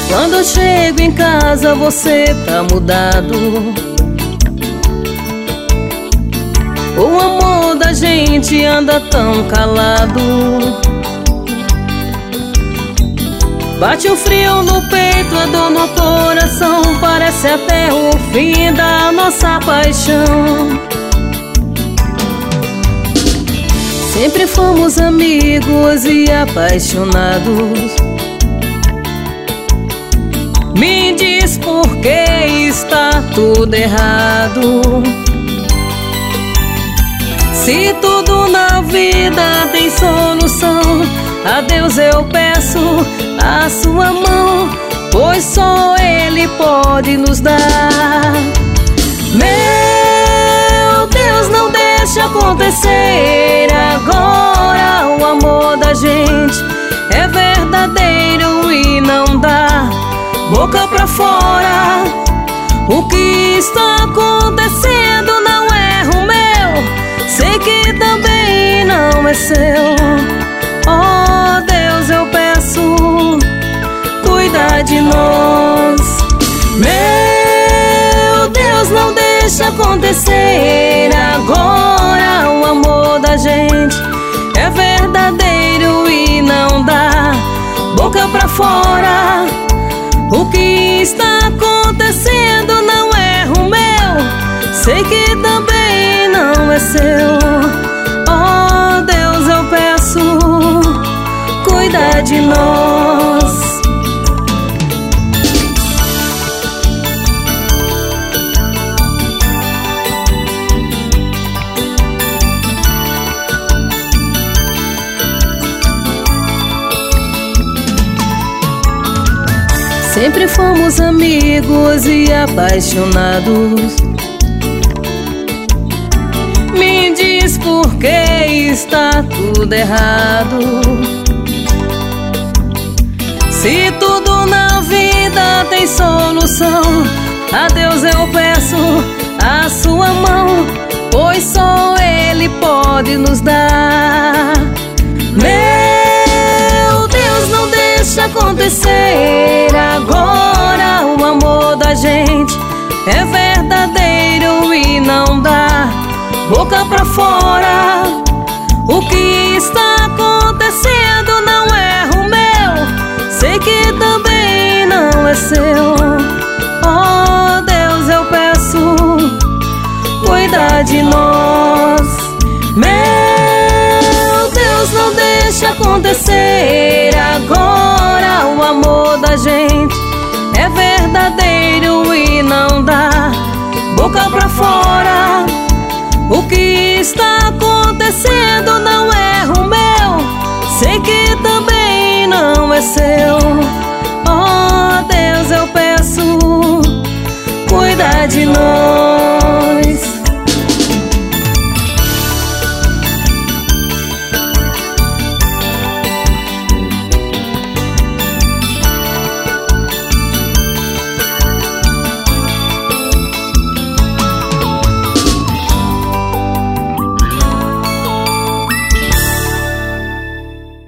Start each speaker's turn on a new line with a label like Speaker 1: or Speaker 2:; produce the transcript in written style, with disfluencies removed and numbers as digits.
Speaker 1: Quando eu chego em casa você tá mudado. O amor da gente anda tão calado. Bate o frio no peito, a dor no coração. Parece até o fim da nossa paixão. Sempre fomos amigos e apaixonados. Me diz por que está tudo errado. Se tudo na vida tem solução, a Deus eu peço a sua mão, pois só Ele pode nos dar. Meu Deus, não deixa acontecer agora. O amor da gente é verdadeiro e não dá boca pra fora. O que está acontecendo não é o meu, sei que também não é seu. Oh Deus, eu peço, cuida de nós. Meu Deus, não deixa acontecer agora. O amor da gente é verdadeiro e não dá boca pra fora. O que está acontecendo não é o meu, sei que também não é seu. Oh Deus, eu peço, cuida de nós. Sempre fomos amigos e apaixonados. Me diz por que está tudo errado. Se tudo na vida tem solução, a Deus eu peço a sua mão, pois só Ele pode nos dar. Meu Deus, não deixa acontecer agora. O amor da gente é verdadeiro e não dá boca pra fora. O que está acontecendo não é o meu, sei que também não é seu. Oh Deus, eu peço, cuida de nós. Meu Deus, não deixa acontecer agora. O amor da gente é verdadeiro e não dá boca pra fora. O que está acontecendo não é o meu, sei que também não é seu. Oh Deus, eu peço, cuida de nós.